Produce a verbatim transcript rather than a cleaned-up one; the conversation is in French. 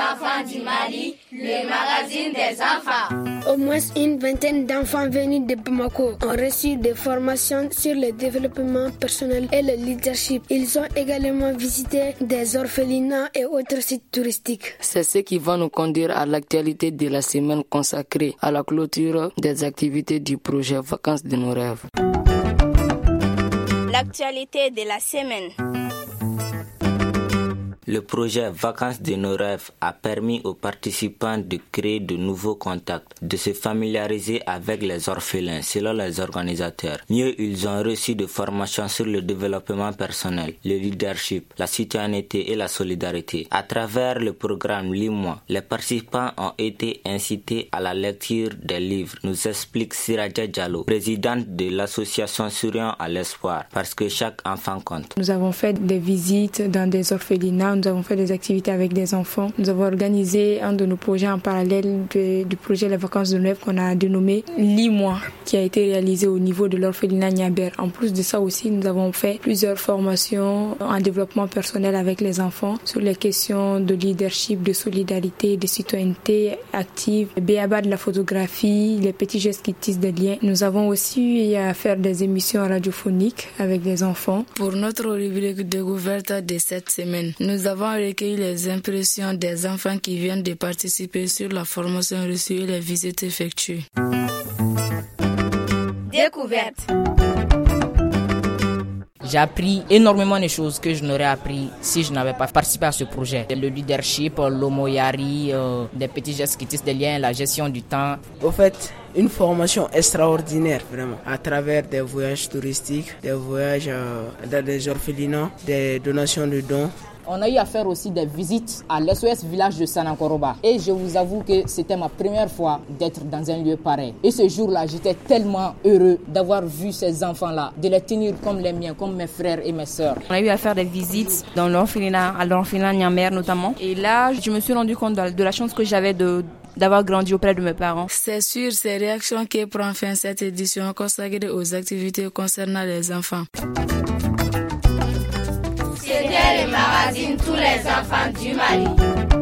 enfants du Mali, le magazine des enfants. Au moins une vingtaine d'enfants venus de Bamako ont reçu des formations sur le développement personnel et le leadership. Ils ont également visité des orphelinats et autres sites touristiques. C'est ce qui va nous conduire à l'actualité de la semaine consacrée à la clôture des activités du projet Vacances de nos rêves. L'actualité de la semaine. Le projet Vacances de nos rêves a permis aux participants de créer de nouveaux contacts, de se familiariser avec les orphelins selon les organisateurs. Mieux, ils ont reçu des formations sur le développement personnel, le leadership, la citoyenneté et la solidarité. À travers le programme Lis-moi, les participants ont été incités à la lecture des livres, nous explique Siradja Diallo, présidente de l'association Souriant à l'espoir, parce que chaque enfant compte. Nous avons fait des visites dans des orphelinats. Nous avons fait des activités avec des enfants. Nous avons organisé un de nos projets en parallèle de, du projet Les Vacances de nos rêves qu'on a dénommé Lis-moi, qui a été réalisé au niveau de l'orphelinat Niaber. En plus de ça aussi, nous avons fait plusieurs formations en développement personnel avec les enfants sur les questions de leadership, de solidarité, de citoyenneté active, béaba de la photographie, les petits gestes qui tissent des liens. Nous avons aussi eu à faire des émissions radiophoniques avec les enfants. Pour notre rubrique découverte de cette semaine, nous Nous avons recueilli les impressions des enfants qui viennent de participer sur la formation reçue et les visites effectuées. Découverte. J'ai appris énormément de choses que je n'aurais appris si je n'avais pas participé à ce projet. Le leadership, l'homoyari, euh, des petits gestes qui tissent des liens, la gestion du temps. Au fait, une formation extraordinaire, vraiment, à travers des voyages touristiques, des voyages euh, dans des orphelinats, des donations de dons. On a eu à faire aussi des visites à l'S O S village de Sanakoroba. Et je vous avoue que c'était ma première fois d'être dans un lieu pareil. Et ce jour-là, j'étais tellement heureux d'avoir vu ces enfants-là, de les tenir comme les miens, comme mes frères et mes sœurs. On a eu à faire des visites dans l'orphelinat, à l'orphelinat Niamber notamment. Et là, je me suis rendu compte de la chance que j'avais de d'avoir grandi auprès de mes parents. C'est sur ces réactions que prend fin cette édition consacrée aux activités concernant les enfants. C'était le magazine Tous les enfants du Mali.